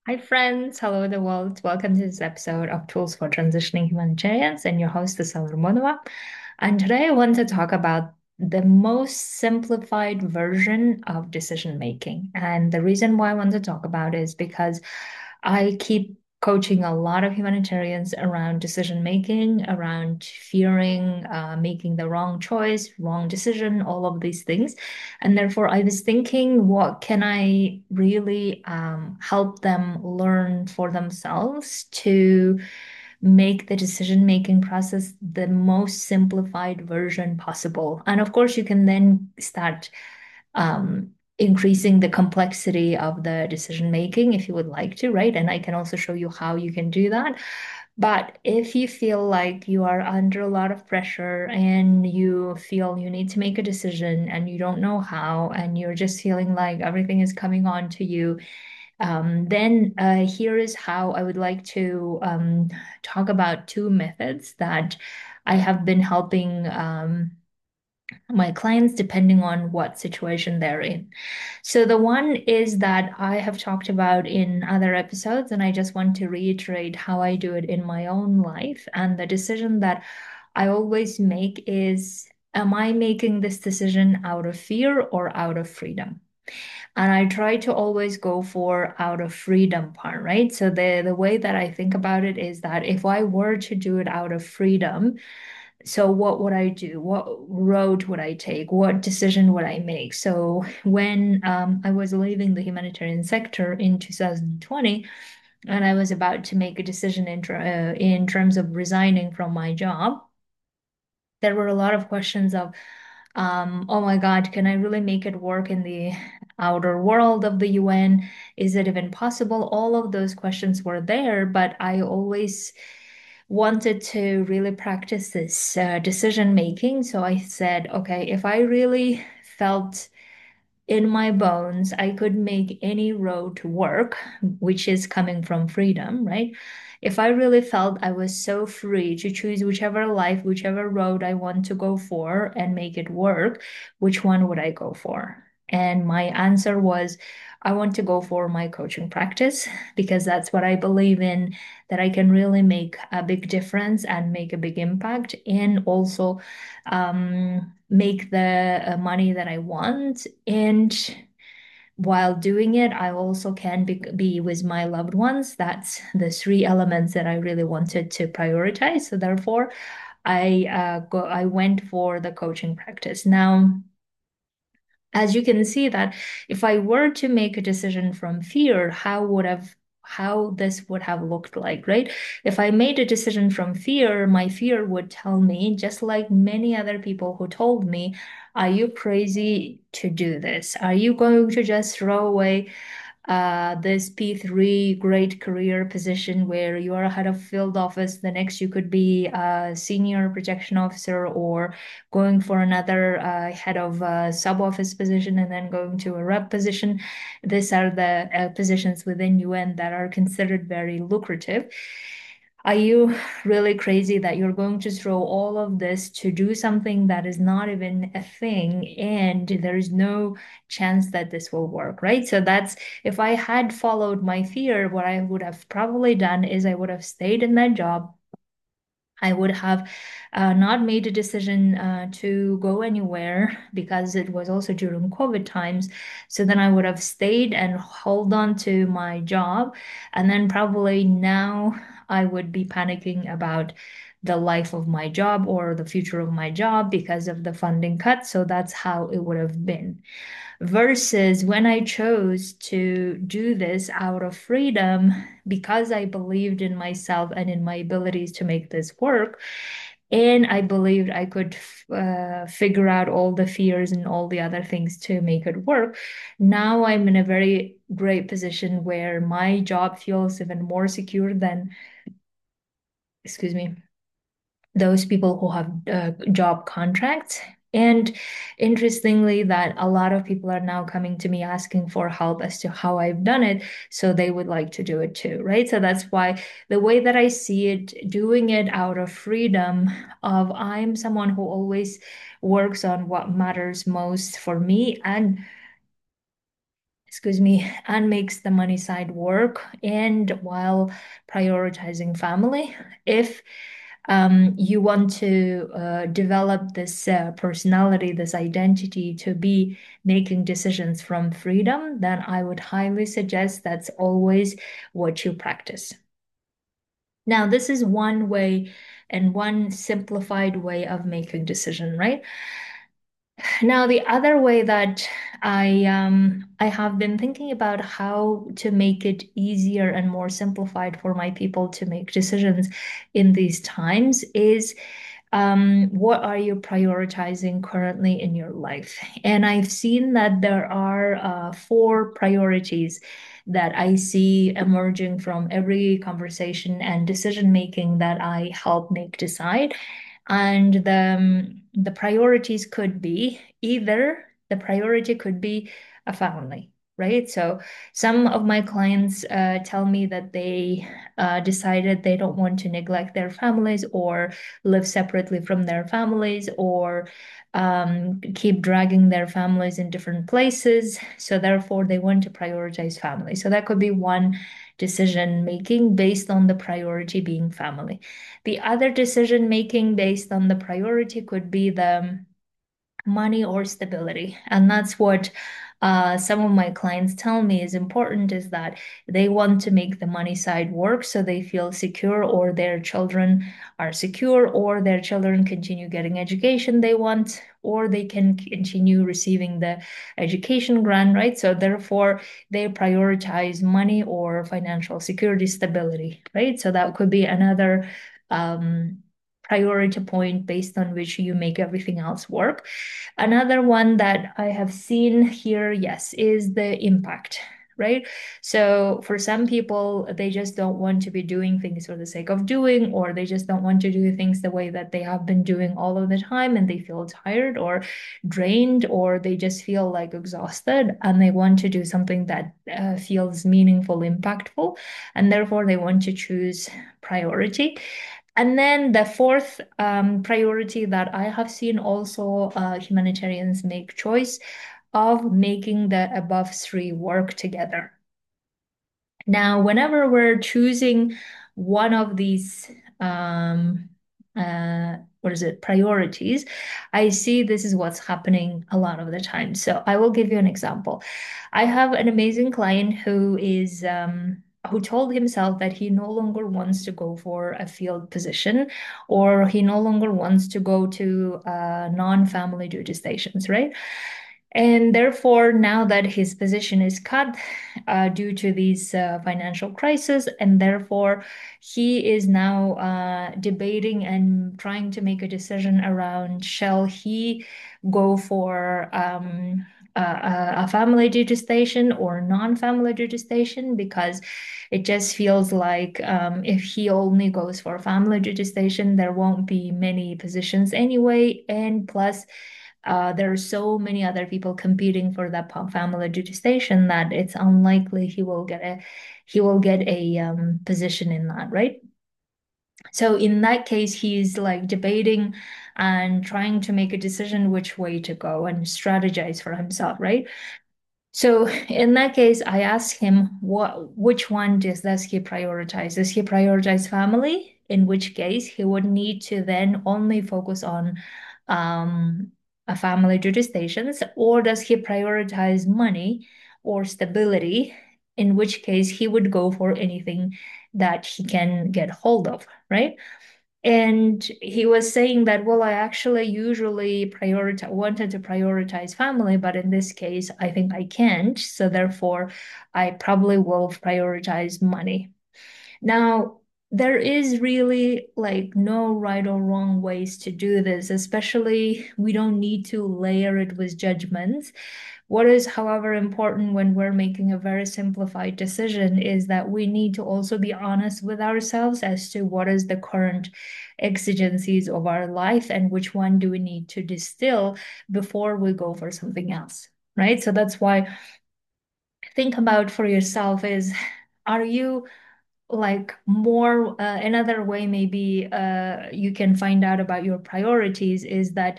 Hi, friends. Hello, the world. Welcome to this episode of Tools for Transitioning Humanitarians, and your host is Sandra Monova. And today I want to talk about the most simplified version of decision making. And the reason why I want to talk about it is because I keep coaching a lot of humanitarians around decision making, around fearing making the wrong choice, wrong decision, all of these things. And therefore, I was thinking, what can I really help them learn for themselves to make the decision-making process the most simplified version possible? And of course, you can then start increasing the complexity of the decision making if you would like to, right? And I can also show you how you can do that. But if you feel like you are under a lot of pressure and you feel you need to make a decision and you don't know how, and you're just feeling like everything is coming on to you, then here is how I would like to talk about two methods that I have been helping my clients depending on what situation they're in. So the one is that I have talked about in other episodes, and I just want to reiterate how I do it in my own life. And the decision that I always make is, am I making this decision out of fear or out of freedom? And I try to always go for out of freedom part, right? So the way that I think about it is that if I were to do it out of freedom, so what would I do? What road would I take? What decision would I make? So when I was leaving the humanitarian sector in 2020, and I was about to make a decision in terms of resigning from my job, there were a lot of questions of, oh my God, can I really make it work in the outer world of the UN? Is it even possible? All of those questions were there, but I always wanted to really practice this decision making. So I said, okay, if I really felt in my bones, I could make any road work, which is coming from freedom, right? If I really felt I was so free to choose whichever life, whichever road I want to go for and make it work, which one would I go for? And my answer was, I want to go for my coaching practice because that's what I believe in, that I can really make a big difference and make a big impact, and also make the money that I want. And while doing it, I also can be with my loved ones. That's the three elements that I really wanted to prioritize. So therefore, I went for the coaching practice. Now, as you can see that if I were to make a decision from fear, how this would have looked like, right? If I made a decision from fear, my fear would tell me, just like many other people who told me, are you crazy to do this? Are you going to just throw away this P3 great career position where you are head of field office? The next you could be a senior protection officer, or going for another head of sub office position and then going to a rep position. These are the positions within UN that are considered very lucrative. Are you really crazy that you're going to throw all of this to do something that is not even a thing, and there's no chance that this will work, right? So that's, if I had followed my fear, what I would have probably done is I would have stayed in that job. I would have not made a decision to go anywhere because it was also during COVID times. So then I would have stayed and hold on to my job. And then probably now I would be panicking about the life of my job or the future of my job because of the funding cut. So that's how it would have been. Versus when I chose to do this out of freedom because I believed in myself and in my abilities to make this work. And I believed I could figure out all the fears and all the other things to make it work. Now I'm in a very great position where my job feels even more secure than, excuse me, those people who have job contracts. And interestingly, that a lot of people are now coming to me asking for help as to how I've done it. So they would like to do it too, right? So that's why the way that I see it, doing it out of freedom of, I'm someone who always works on what matters most for me, and excuse me, and makes the money side work and while prioritizing family. If you want to develop this personality, this identity to be making decisions from freedom, then I would highly suggest that's always what you practice. Now, this is one way and one simplified way of making decision, right? Now, the other way that I have been thinking about how to make it easier and more simplified for my people to make decisions in these times is what are you prioritizing currently in your life? And I've seen that there are four priorities that I see emerging from every conversation and decision making that I help make decide. And the priorities could be either the priority could be a family, right? So some of my clients tell me that they decided they don't want to neglect their families or live separately from their families or keep dragging their families in different places. So therefore, they want to prioritize family. So that could be one decision making based on the priority being family. The other decision making based on the priority could be the money or stability. And that's what some of my clients tell me is important is that they want to make the money side work so they feel secure or their children are secure or their children continue getting education they want or they can continue receiving the education grant, right? So therefore they prioritize money or financial security stability, right? So that could be another priority point based on which you make everything else work. Another one that I have seen here, yes, is the impact, right? So for some people, they just don't want to be doing things for the sake of doing, or they just don't want to do things the way that they have been doing all of the time, and they feel tired or drained, or they just feel like exhausted, and they want to do something that feels meaningful, impactful, and therefore they want to choose priority. And then the fourth priority that I have seen also humanitarians make choice of making the above three work together. Now, whenever we're choosing one of these, what is it, priorities, I see this is what's happening a lot of the time. So I will give you an example. I have an amazing client who told himself that he no longer wants to go for a field position or he no longer wants to go to non-family duty stations, right? And therefore, now that his position is cut due to these financial crisis, and therefore he is now debating and trying to make a decision around shall he go for a family duty station or non-family duty station because it just feels like if he only goes for a family duty station, there won't be many positions anyway, and plus there are so many other people competing for that family duty station that it's unlikely he will get a position in that, right? So in that case, he's like debating and trying to make a decision which way to go and strategize for himself, right? So in that case, I asked him which one does he prioritize? Does he prioritize family? In which case he would need to then only focus on um, a family duty stations, or does he prioritize money or stability? In which case he would go for anything that he can get hold of, right? And he was saying that, well, I actually usually wanted to prioritize family, but in this case, I think I can't. So therefore, I probably will prioritize money. Now, there is really like no right or wrong ways to do this, especially we don't need to layer it with judgments. What is, however, important when we're making a very simplified decision is that we need to also be honest with ourselves as to what is the current exigencies of our life and which one do we need to distill before we go for something else, right? So that's why think about for yourself is, are you like more another way maybe you can find out about your priorities is that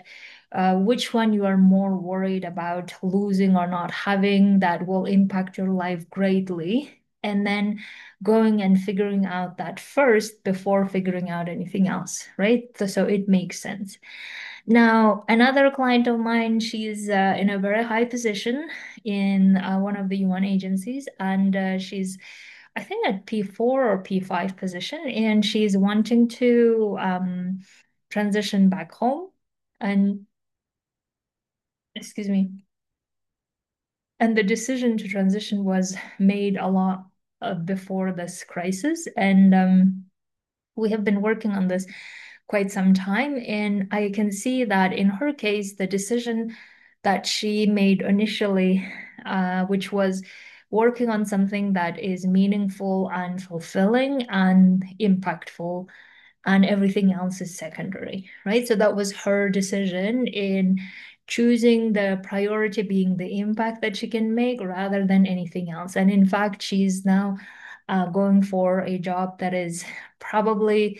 which one you are more worried about losing or not having that will impact your life greatly, and then going and figuring out that first before figuring out anything else, right? So it makes sense. Now, another client of mine, she's in a very high position in one of the UN agencies, and she's, I think, at P4 or P5 position, and she's wanting to transition back home. And excuse me, and the decision to transition was made a lot before this crisis, and we have been working on this quite some time. And I can see that in her case, the decision that she made initially, which was working on something that is meaningful and fulfilling and impactful, and everything else is secondary, right? So that was her decision in choosing the priority being the impact that she can make rather than anything else. And in fact, she's now going for a job that is probably,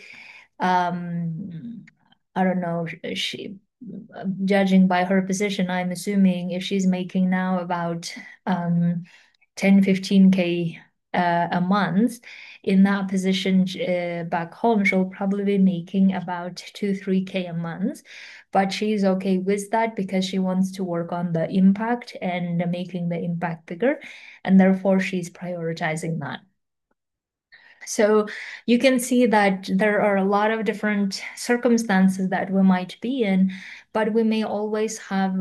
I don't know, she, judging by her position, I'm assuming if she's making now about 10, 15K a month, in that position back home, she'll probably be making about 2, 3K a month. But she's okay with that because she wants to work on the impact and making the impact bigger. And therefore, she's prioritizing that. So you can see that there are a lot of different circumstances that we might be in, but we may always have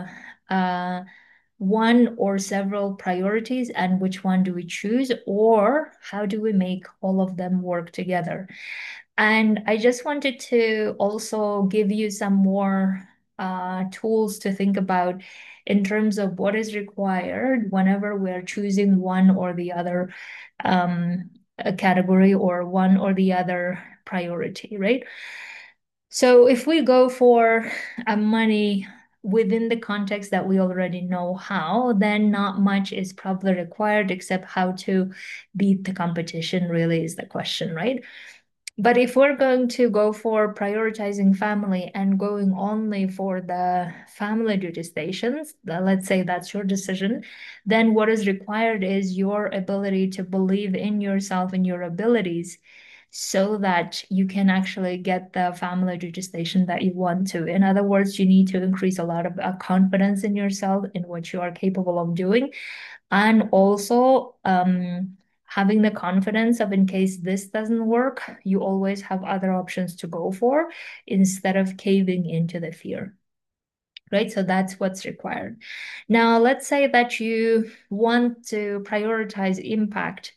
one or several priorities, and which one do we choose, or how do we make all of them work together? And I just wanted to also give you some more tools to think about in terms of what is required whenever we're choosing one or the other category or one or the other priority, right? So if we go for money within the context that we already know how, then not much is probably required except how to beat the competition, really is the question, right? But if we're going to go for prioritizing family and going only for the family duty stations, let's say that's your decision, then what is required is your ability to believe in yourself and your abilities so that you can actually get the family duty station that you want to. In other words, you need to increase a lot of confidence in yourself in what you are capable of doing, and also having the confidence of in case this doesn't work, you always have other options to go for instead of caving into the fear. Right, so that's what's required. Now, let's say that you want to prioritize impact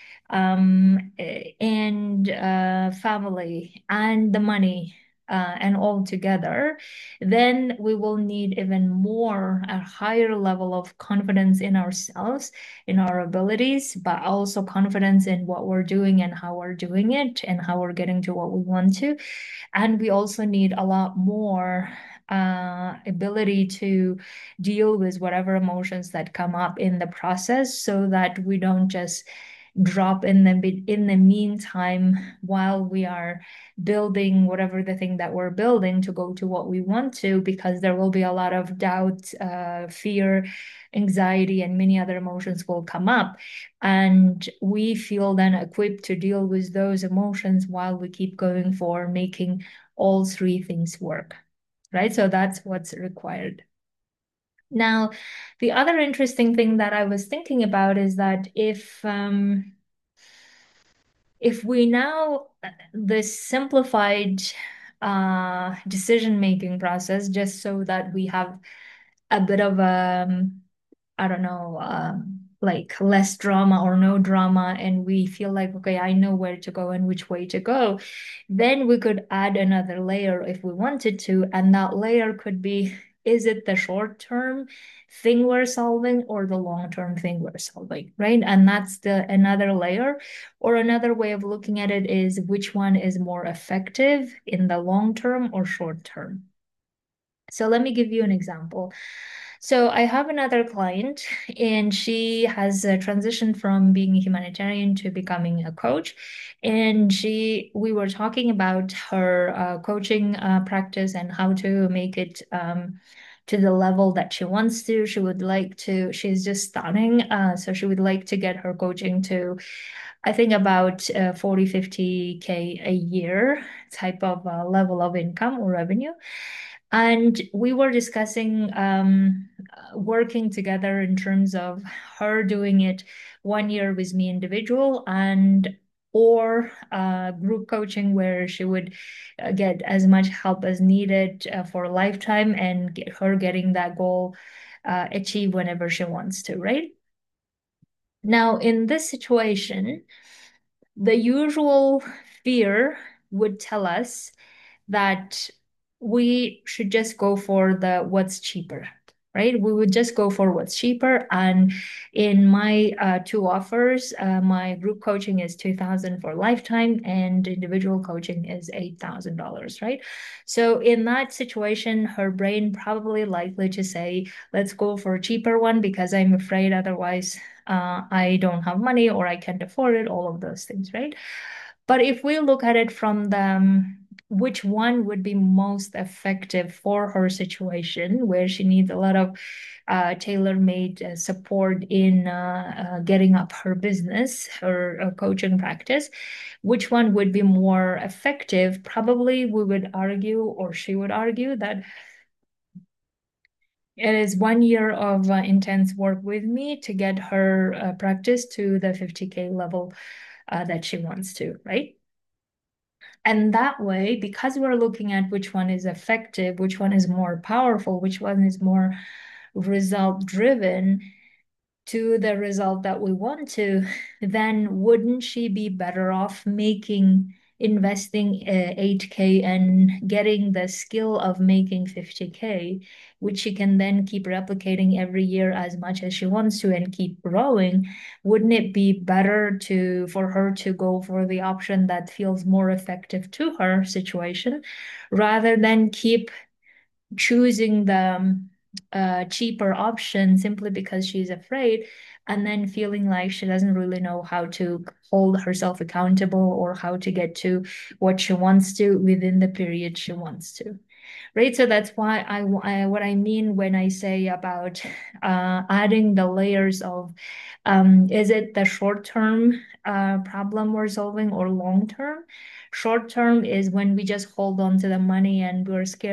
and family and the money and all together, then we will need even more, a higher level of confidence in ourselves, in our abilities, but also confidence in what we're doing and how we're doing it and how we're getting to what we want to. And we also need a lot more ability to deal with whatever emotions that come up in the process so that we don't just drop in the meantime while we are building whatever the thing that we're building to go to what we want to, because there will be a lot of doubt, fear, anxiety, and many other emotions will come up. And we feel then equipped to deal with those emotions while we keep going for making all three things work, right? So that's what's required. Now, the other interesting thing that I was thinking about is that if we now this simplified decision-making process, just so that we have a bit of I don't know, like less drama or no drama, and we feel like, okay, I know where to go and which way to go, then we could add another layer if we wanted to. And that layer could be, is it the short-term thing we're solving or the long-term thing we're solving, right? And that's the another layer. Or another way of looking at it is which one is more effective in the long term or short term. So let me give you an example. So I have another client, and she has transitioned from being a humanitarian to becoming a coach. And we were talking about her coaching practice and how to make it to the level that she wants to. She's just starting, so she would like to get her coaching to, I think, about 40, 50K a year type of level of income or revenue. And we were discussing working together in terms of her doing it 1 year with me individual and or group coaching where she would get as much help as needed for a lifetime and get her getting that goal achieved whenever she wants to, right? Now, in this situation, the usual fear would tell us that we should just go for the what's cheaper, right? We would just go for what's cheaper. And in my two offers, my group coaching is 2,000 for lifetime and individual coaching is $8,000, right? So in that situation, her brain probably likely to say, let's go for a cheaper one because I'm afraid otherwise I don't have money or I can't afford it, all of those things, right? But if we look at it from the which one would be most effective for her situation, where she needs a lot of tailor-made support in getting up her business, her coaching practice, which one would be more effective? Probably we would argue, or she would argue, that it is 1 year of intense work with me to get her practice to the 50K level that she wants to, right? And that way, because we're looking at which one is effective, which one is more powerful, which one is more result driven, to the result that we want to, then wouldn't she be better off investing 8K and getting the skill of making 50K, which she can then keep replicating every year as much as she wants to and keep growing? Wouldn't it be better for her to go for the option that feels more effective to her situation rather than keep choosing the cheaper option simply because she's afraid and then feeling like she doesn't really know how to hold herself accountable or how to get to what she wants to within the period she wants to, right? So that's why what I mean when I say about adding the layers of is it the short term problem we're solving or long term? Short term is when we just hold on to the money and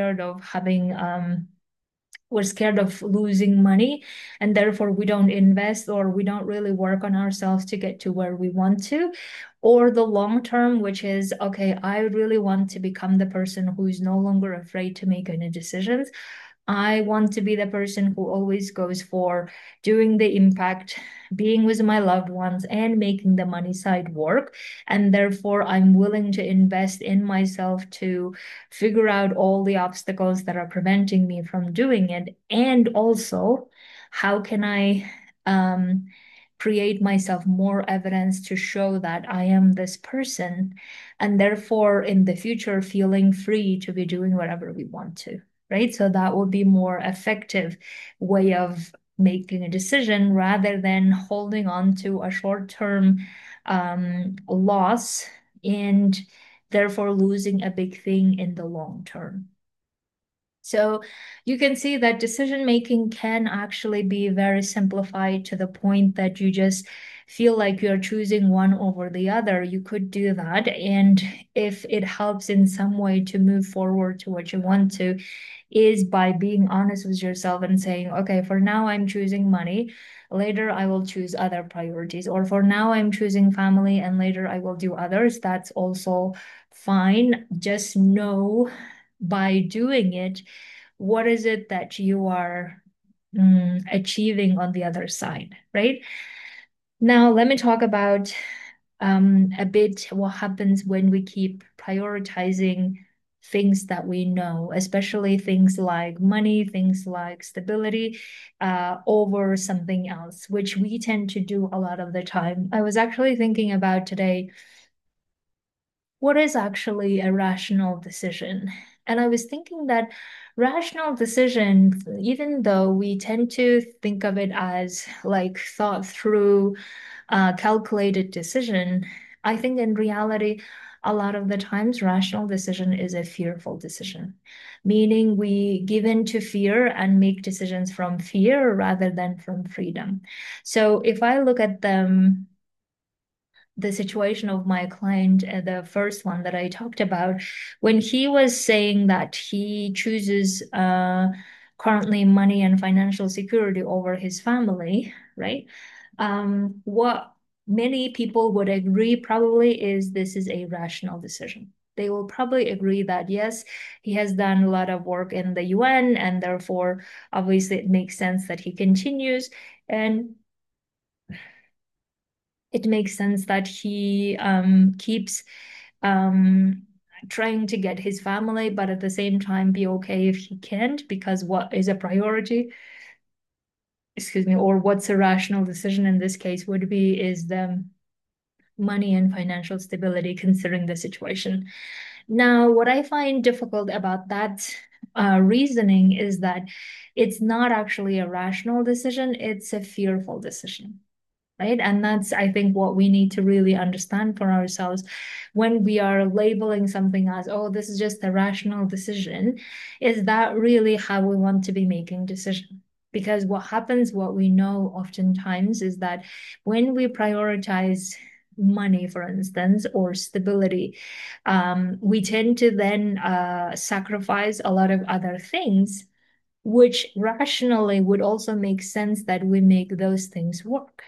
we're scared of losing money, and therefore we don't invest or we don't really work on ourselves to get to where we want to. Or the long term, which is, okay, I really want to become the person who's no longer afraid to make any decisions. I want to be the person who always goes for doing the impact, being with my loved ones, and making the money side work. And therefore, I'm willing to invest in myself to figure out all the obstacles that are preventing me from doing it. And also, how can I create myself more evidence to show that I am this person, and therefore, in the future, feeling free to be doing whatever we want to, right? So that would be more effective way of making a decision rather than holding on to a short-term loss and therefore losing a big thing in the long term. So you can see that decision making can actually be very simplified to the point that you just feel like you're choosing one over the other. You could do that. And if it helps in some way to move forward to what you want to, is by being honest with yourself and saying, okay, for now I'm choosing money. Later I will choose other priorities. Or for now I'm choosing family and later I will do others. That's also fine. Just know by doing it, what is it that you are achieving on the other side, right? Now, let me talk about a bit what happens when we keep prioritizing things that we know, especially things like money, things like stability, over something else, which we tend to do a lot of the time. I was actually thinking about today, what is actually a rational decision? And I was thinking that rational decision, even though we tend to think of it as like thought through, calculated decision, I think in reality, a lot of the times, rational decision is a fearful decision, meaning we give in to fear and make decisions from fear rather than from freedom. So if I look at the situation of my client, the first one that I talked about, when he was saying that he chooses currently money and financial security over his family, right? What many people would agree probably is this is a rational decision. They will probably agree that yes, he has done a lot of work in the UN, and therefore, obviously, it makes sense that he continues. And it makes sense that he keeps um, trying to get his family, but at the same time be okay if he can't, because what is a priority, excuse me, or what's a rational decision in this case would be is the money and financial stability considering the situation. Now, what I find difficult about that reasoning is that it's not actually a rational decision, it's a fearful decision, right? And that's, I think, what we need to really understand for ourselves when we are labeling something as, oh, this is just a rational decision. Is that really how we want to be making decisions? Because what happens, what we know oftentimes is that when we prioritize money, for instance, or stability, we tend to then sacrifice a lot of other things, which rationally would also make sense that we make those things work,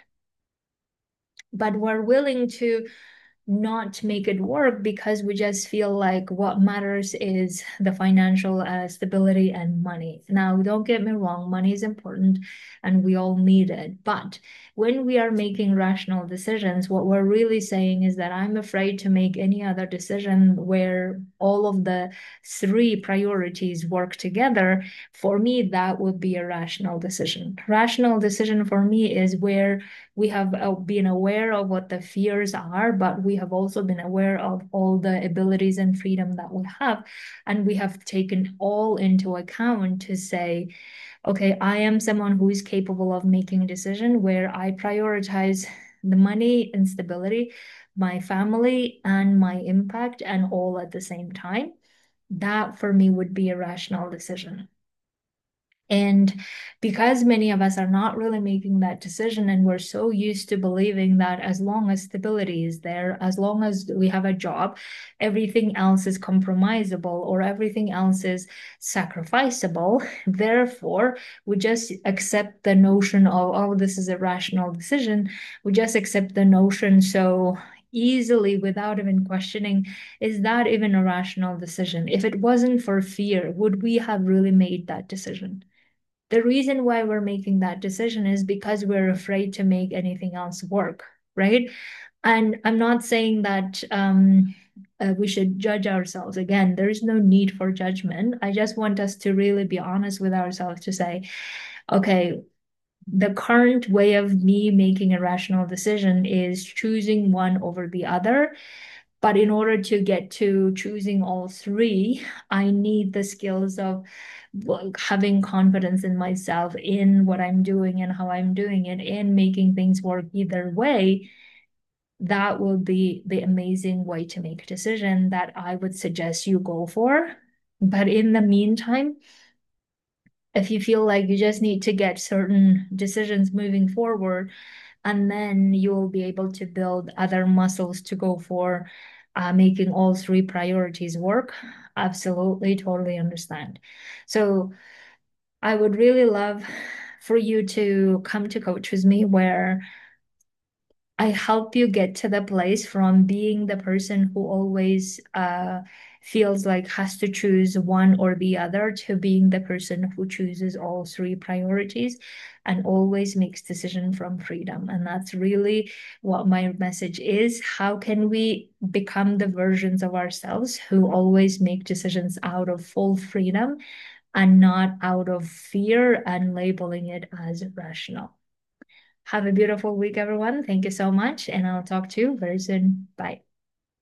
but we're willing to not make it work because we just feel like what matters is the financial stability and money. Now, don't get me wrong, money is important and we all need it. But when we are making rational decisions, what we're really saying is that I'm afraid to make any other decision where all of the three priorities work together. For me, that would be a rational decision. Rational decision for me is where we have been aware of what the fears are, but we have also been aware of all the abilities and freedom that we have. And we have taken all into account to say, okay, I am someone who is capable of making a decision where I prioritize the money and stability, my family, and my impact, and all at the same time. That for me would be a rational decision. And because many of us are not really making that decision, and we're so used to believing that as long as stability is there, as long as we have a job, everything else is compromisable or everything else is sacrificable. Therefore, we just accept the notion of, oh, this is a rational decision. We just accept the notion so easily without even questioning, is that even a rational decision? If it wasn't for fear, would we have really made that decision? The reason why we're making that decision is because we're afraid to make anything else work, right? And I'm not saying that we should judge ourselves. Again, there is no need for judgment. I just want us to really be honest with ourselves to say, okay, the current way of me making a rational decision is choosing one over the other. But in order to get to choosing all three, I need the skills of having confidence in myself, in what I'm doing and how I'm doing it, and making things work either way. That will be the amazing way to make a decision that I would suggest you go for. But in the meantime, if you feel like you just need to get certain decisions moving forward, and then you will be able to build other muscles to go for making all three priorities work. Absolutely, totally understand. So I would really love for you to come to coach with me where I help you get to the place from being the person who always feels like has to choose one or the other to being the person who chooses all three priorities and always makes decision from freedom. And that's really what my message is. How can we become the versions of ourselves who always make decisions out of full freedom and not out of fear and labeling it as rational? Have a beautiful week, everyone. Thank you so much, and I'll talk to you very soon. Bye.